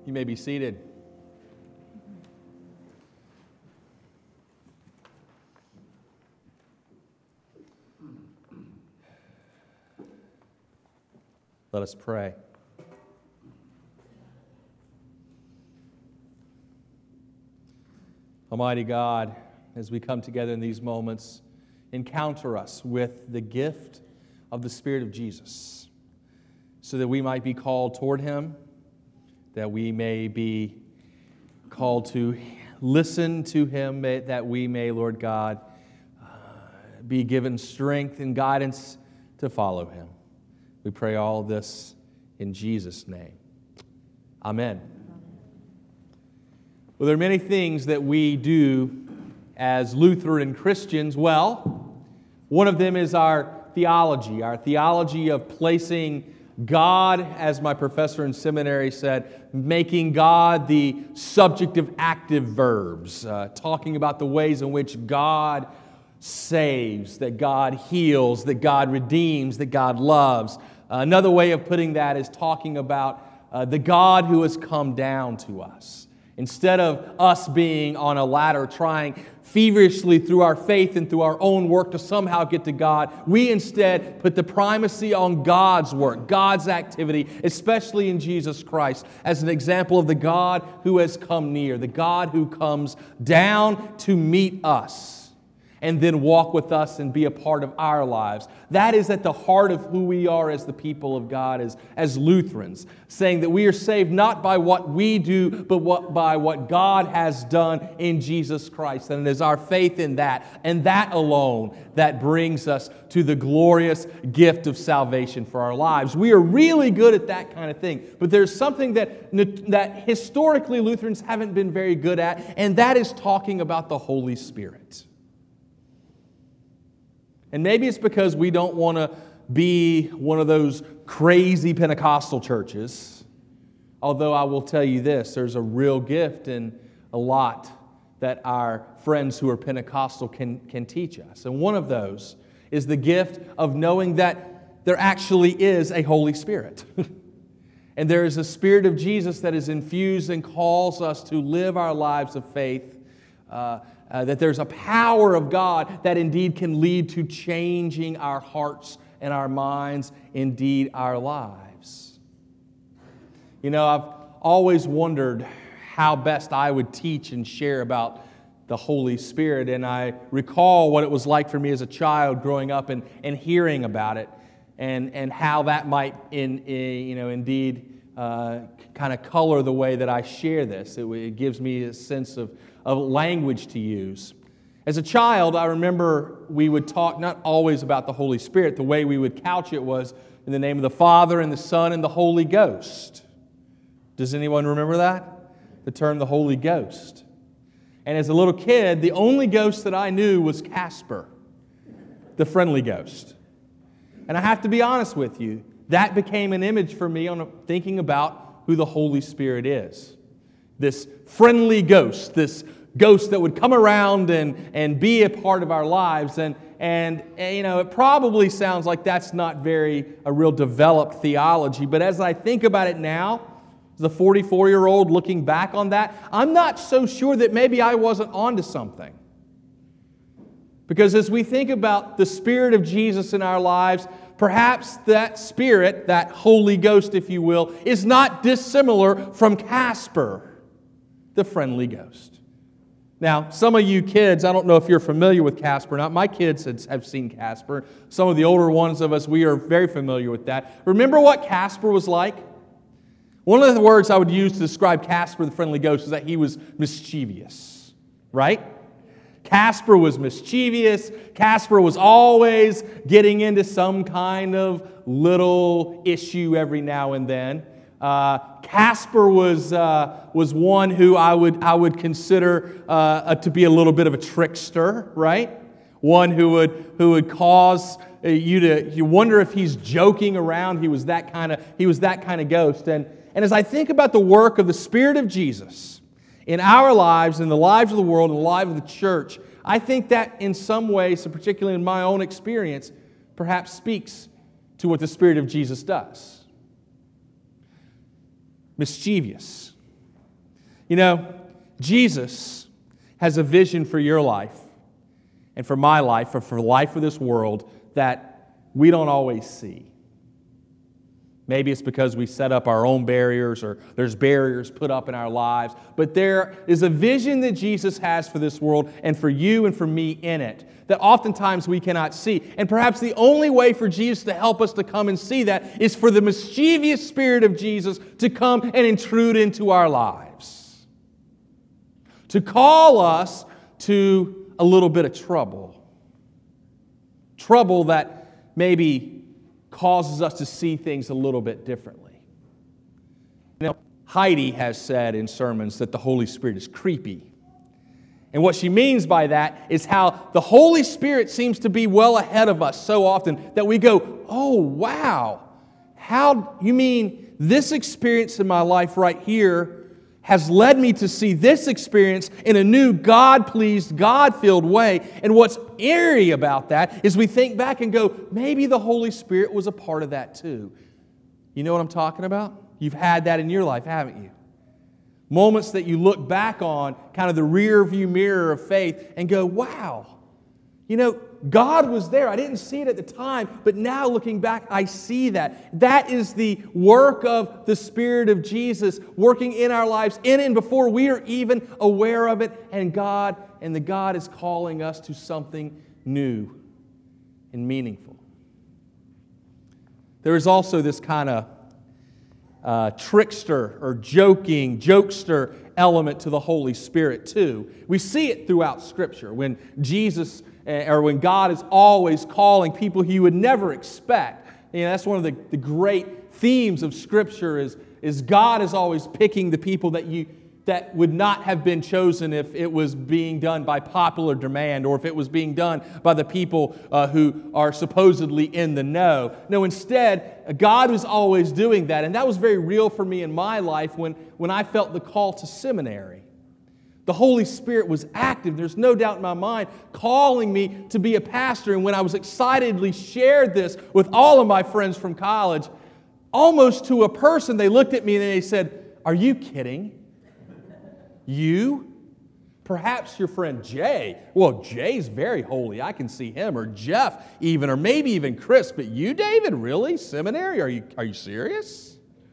You may be seated. Let us pray. Almighty God, as we come together in these moments, encounter us with the gift of the Spirit of Jesus, so that we might be called toward Him, that we may be called to listen to Him, that we may, Lord God, be given strength and guidance to follow Him. We pray all this in Jesus' name. Amen. Well, there are many things that we do as Lutheran Christians well. One of them is our theology of placing God, as my professor in seminary said, making God the subject of active verbs, talking about the ways in which God saves, that God heals, that God redeems, that God loves. Another way of putting that is talking about the God who has come down to us. Instead of us being on a ladder trying feverishly through our faith and through our own work to somehow get to God, we instead put the primacy on God's work, God's activity, especially in Jesus Christ, as an example of the God who has come near, the God who comes down to meet us and then walk with us and be a part of our lives. That is at the heart of who we are as the people of God, as Lutherans, saying that we are saved not by what we do, but by what God has done in Jesus Christ. And it is our faith in that, and that alone, that brings us to the glorious gift of salvation for our lives. We are really good at that kind of thing, but there's something that historically Lutherans haven't been very good at, and that is talking about the Holy Spirit. And maybe it's because we don't want to be one of those crazy Pentecostal churches. Although I will tell you this, there's a real gift in a lot that our friends who are Pentecostal can teach us. And one of those is the gift of knowing that there actually is a Holy Spirit. And there is a Spirit of Jesus that is infused and calls us to live our lives of faith. That there's a power of God that indeed can lead to changing our hearts and our minds, indeed our lives. You know, I've always wondered how best I would teach and share about the Holy Spirit, and I recall what it was like for me as a child growing up and hearing about it, and how that might indeed kind of color the way that I share this. It gives me a sense of language to use. As a child, I remember we would talk not always about the Holy Spirit. The way we would couch it was in the name of the Father and the Son and the Holy Ghost. Does anyone remember that? The term the Holy Ghost. And as a little kid, the only ghost that I knew was Casper, the friendly ghost. And I have to be honest with you, that became an image for me on thinking about who the Holy Spirit is. This friendly ghost, this ghost that would come around and be a part of our lives. And it probably sounds like that's not a real developed theology. But as I think about it now, as a 44-year-old looking back on that, I'm not so sure that maybe I wasn't onto something. Because as we think about the Spirit of Jesus in our lives, perhaps that Spirit, that Holy Ghost, if you will, is not dissimilar from Casper, the friendly ghost. Now, some of you kids, I don't know if you're familiar with Casper or not. My kids have seen Casper. Some of the older ones of us, we are very familiar with that. Remember what Casper was like? One of the words I would use to describe Casper, the friendly ghost, is that he was mischievous, right? Casper was mischievous. Casper was always getting into some kind of little issue every now and then. Casper was one who I would consider to be a little bit of a trickster, right? One who would cause you wonder if he's joking around. He was that kind of ghost. And as I think about the work of the Spirit of Jesus in our lives, in the lives of the world, in the lives of the church, I think that in some ways, and particularly in my own experience, perhaps speaks to what the Spirit of Jesus does. Mischievous, You know, Jesus has a vision for your life and for my life, or for the life of this world, that we don't always see. Maybe it's because we set up our own barriers, or there's barriers put up in our lives. But there is a vision that Jesus has for this world and for you and for me in it that oftentimes we cannot see. And perhaps the only way for Jesus to help us to come and see that is for the mischievous Spirit of Jesus to come and intrude into our lives, to call us to a little bit of trouble. Trouble that maybe causes us to see things a little bit differently. You know, Heidi has said in sermons that the Holy Spirit is creepy. And what she means by that is how the Holy Spirit seems to be well ahead of us so often that we go, oh, wow, how, you mean this experience in my life right here has led me to see this experience in a new God-pleased, God-filled way. And what's eerie about that is we think back and go, maybe the Holy Spirit was a part of that too. You know what I'm talking about? You've had that in your life, haven't you? Moments that you look back on, kind of the rear view mirror of faith, and go, wow, you know, God was there. I didn't see it at the time, but now looking back, I see that. That is the work of the Spirit of Jesus working in our lives, in and before we are even aware of it. And the God is calling us to something new and meaningful. There is also this kind of trickster or jokester element to the Holy Spirit too. We see it throughout Scripture when when God is always calling people who you would never expect. You know, that's one of the great themes of Scripture is God is always picking the people that would not have been chosen if it was being done by popular demand or if it was being done by the people who are supposedly in the know. No, instead, God was always doing that. And that was very real for me in my life when I felt the call to seminary. The Holy Spirit was active, there's no doubt in my mind, calling me to be a pastor. And when I was excitedly shared this with all of my friends from college, almost to a person, they looked at me and they said, "Are you kidding? You? Perhaps your friend Jay. Well, Jay's very holy. I can see him. Or Jeff even, or maybe even Chris. But you, David, really? Seminary? Are you serious?"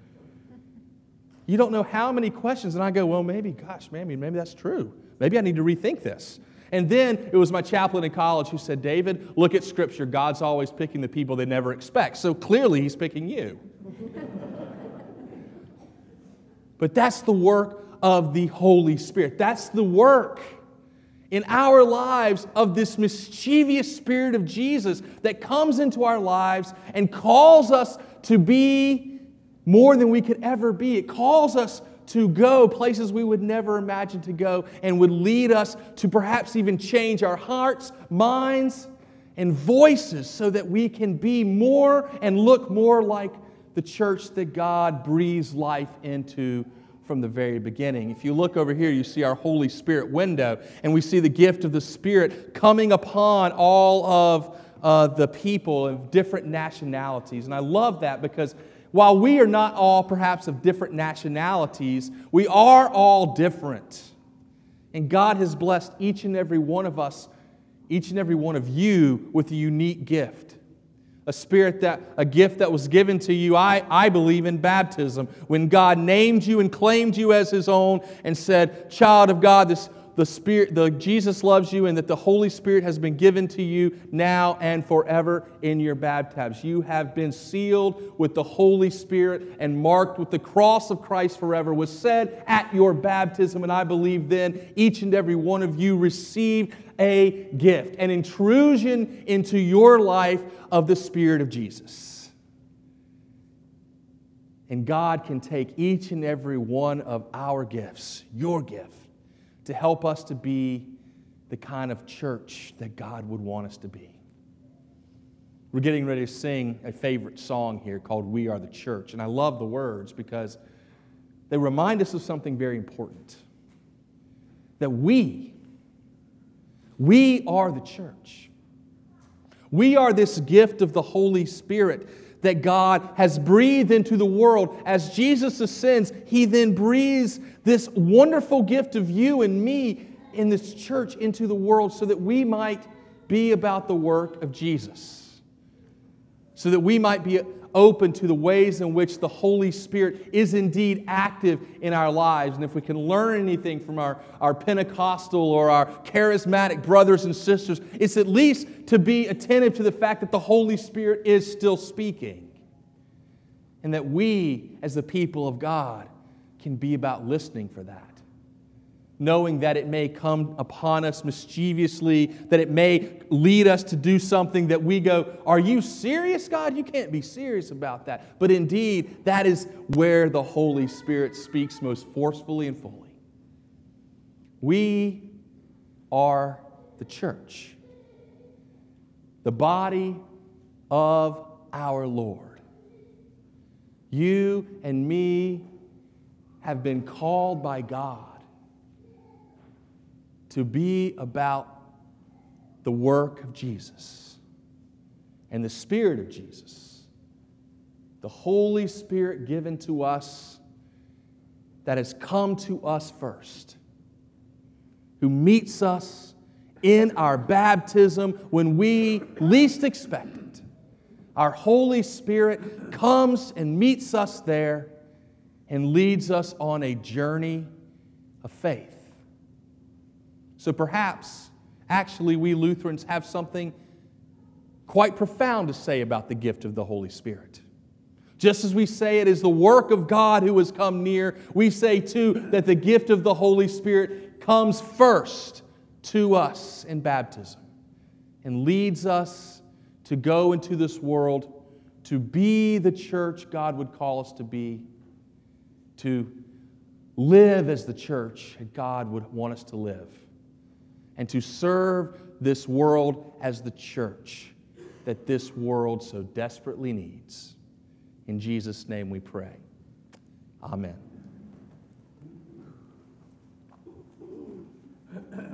You don't know how many questions. And I go, well, maybe that's true. Maybe I need to rethink this. And then it was my chaplain in college who said, "David, look at Scripture. God's always picking the people they never expect. So clearly He's picking you." But that's the work of the Holy Spirit. That's the work in our lives of this mischievous Spirit of Jesus that comes into our lives and calls us to be more than we could ever be. It calls us to go places we would never imagine to go and would lead us to perhaps even change our hearts, minds, and voices so that we can be more and look more like the church that God breathes life into from the very beginning. If you look over here, you see our Holy Spirit window, and we see the gift of the Spirit coming upon all of the people of different nationalities. And I love that because while we are not all perhaps of different nationalities, we are all different. And God has blessed each and every one of us, each and every one of you with a unique gift. A gift that was given to you, I believe, in baptism. When God named you and claimed you as His own and said, "Child of God, Jesus loves you," and that the Holy Spirit has been given to you now and forever in your baptisms. You have been sealed with the Holy Spirit and marked with the cross of Christ forever, was said at your baptism. And I believe then each and every one of you received a gift, an intrusion into your life of the Spirit of Jesus. And God can take each and every one of our gifts, your gift, to help us to be the kind of church that God would want us to be. We're getting ready to sing a favorite song here called "We Are the Church." And I love the words because they remind us of something very important. That we are the church. We are this gift of the Holy Spirit that God has breathed into the world. As Jesus ascends, He then breathes this wonderful gift of you and me in this church into the world so that we might be about the work of Jesus. So that we might be open to the ways in which the Holy Spirit is indeed active in our lives. And if we can learn anything from our Pentecostal or our charismatic brothers and sisters, it's at least to be attentive to the fact that the Holy Spirit is still speaking. And that we, as the people of God, can be about listening for that. Knowing that it may come upon us mischievously, that it may lead us to do something that we go, are you serious, God? You can't be serious about that. But indeed, that is where the Holy Spirit speaks most forcefully and fully. We are the church, the body of our Lord. You and me have been called by God to be about the work of Jesus and the Spirit of Jesus, the Holy Spirit given to us that has come to us first, who meets us in our baptism when we least expect it. Our Holy Spirit comes and meets us there and leads us on a journey of faith. So perhaps, actually, we Lutherans have something quite profound to say about the gift of the Holy Spirit. Just as we say it is the work of God who has come near, we say too that the gift of the Holy Spirit comes first to us in baptism and leads us to go into this world to be the church God would call us to be, to live as the church God would want us to live, and to serve this world as the church that this world so desperately needs. In Jesus' name we pray. Amen.